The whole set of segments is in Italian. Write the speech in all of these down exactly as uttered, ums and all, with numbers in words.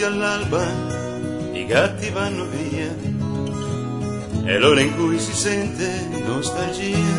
all'alba i gatti vanno via, è l'ora in cui si sente nostalgia,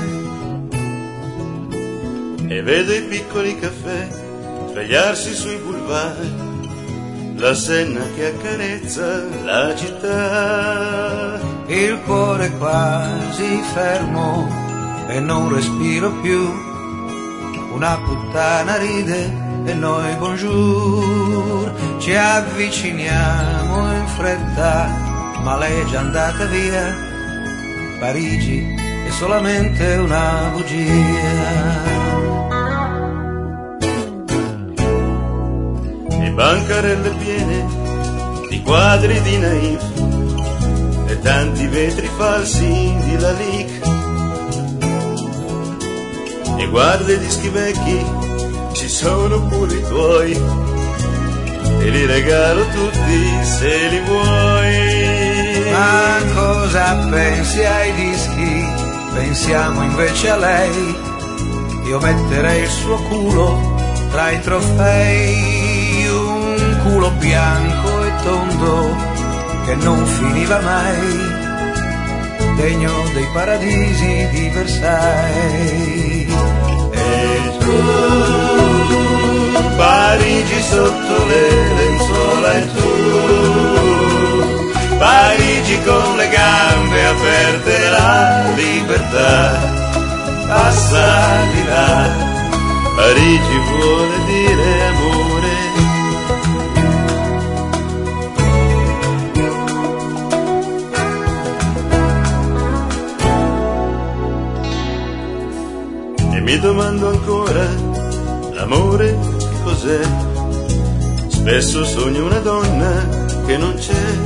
e vedo i piccoli caffè svegliarsi sui boulevard, la Senna che accarezza la città. Il cuore quasi fermo e non respiro più, una puttana ride e noi bonjour, ci avviciniamo in fretta ma lei è già andata via, Parigi è solamente una bugia. E bancarelle piene di quadri di Naif e tanti vetri falsi di Lalique, e guarda i dischi vecchi, ci sono pure i tuoi, te li regalo tutti se li vuoi. Ma cosa pensi ai dischi? Pensiamo invece a lei, io metterei il suo culo tra i trofei, un culo bianco e tondo che non finiva mai, degno dei paradisi di Versailles. E tu, Parigi sotto le lenzuola, e tu, Parigi con le gambe aperte, la libertà passa di là, Parigi vuole dire amore. E mi domando ancora, l'amore che cos'è? Spesso sogno una donna che non c'è,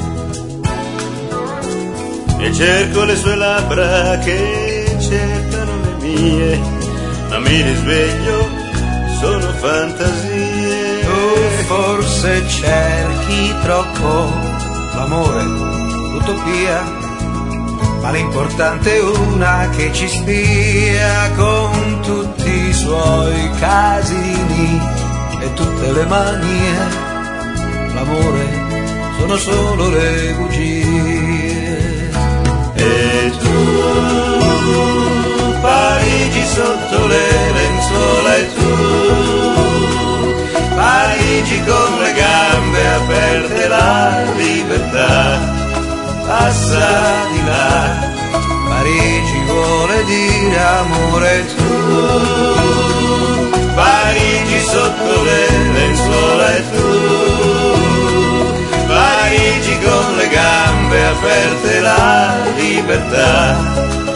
e cerco le sue labbra che cercano le mie, ma mi risveglio, sono fantasie. Tu forse cerchi troppo l'amore, l'utopia, ma l'importante è una che ci stia, con tutti i suoi casini e tutte le manie. L'amore sono solo le bugie. E tu, Parigi sotto le lenzuola, e tu, Parigi con le gambe aperte, la libertà passa di là, Parigi vuole dire amore. Tu, Parigi sotto le lenzuola, e tu, Parigi con le gambe aperte, la libertà